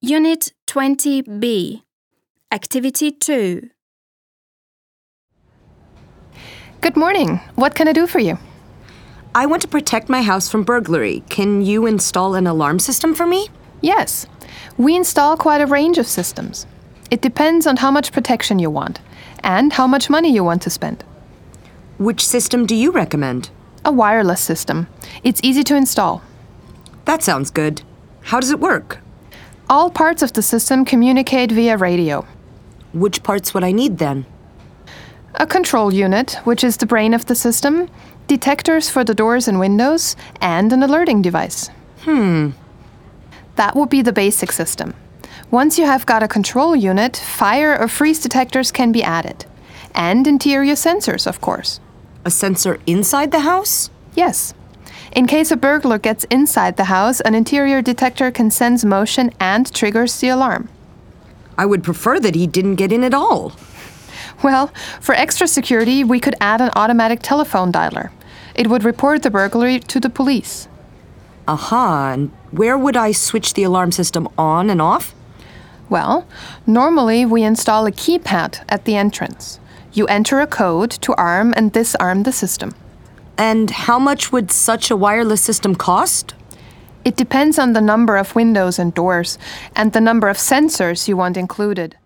Unit 20B, Activity 2. Good morning. What can I do for you? I want to protect my house from burglary. Can you install an alarm system for me? Yes. We install quite a range of systems. It depends on how much protection you want and how much money you want to spend. Which system do you recommend? A wireless system. It's easy to install. That sounds good. How does it work? All parts of the system communicate via radio. Which parts would I need then? A control unit, which is the brain of the system, detectors for the doors and windows, and an alerting device. That would be the basic system. Once you have got a control unit, fire or freeze detectors can be added. And interior sensors, of course. A sensor inside the house? Yes. In case a burglar gets inside the house, an interior detector can sense motion and triggers the alarm. I would prefer that he didn't get in at all. Well, for extra security, we could add an automatic telephone dialer. It would report the burglary to the police. Aha, and where would I switch the alarm system on and off? Well, normally we install a keypad at the entrance. You enter a code to arm and disarm the system. And how much would such a wireless system cost? It depends on the number of windows and doors and the number of sensors you want included.